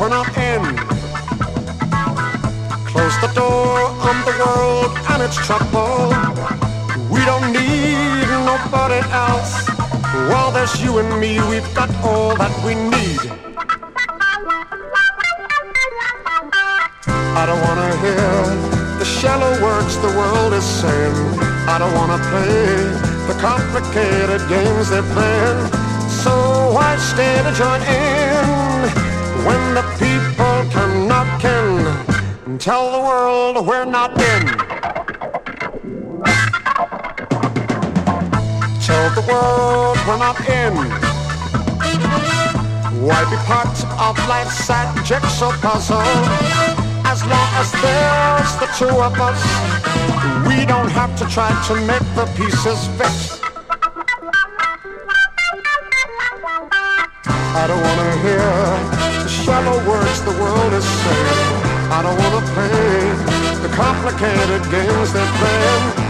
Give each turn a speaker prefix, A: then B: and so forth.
A: we're not in. Close the door on the world and its trouble. We don't need nobody else. While there's you and me, we've got all that we need. I don't wanna hear the shallow words the world is saying. I don't wanna play the complicated games they're playing. So why stay to join in when the people come knocking and tell the world we're not in? Tell the world we're not in. Why be part of life's sad jigsaw puzzle? As long as there's the two of us, we don't have to try to make the pieces fit. I don't wanna hear the shallow words the world is saying. I don't wanna play the complicated games they're playing.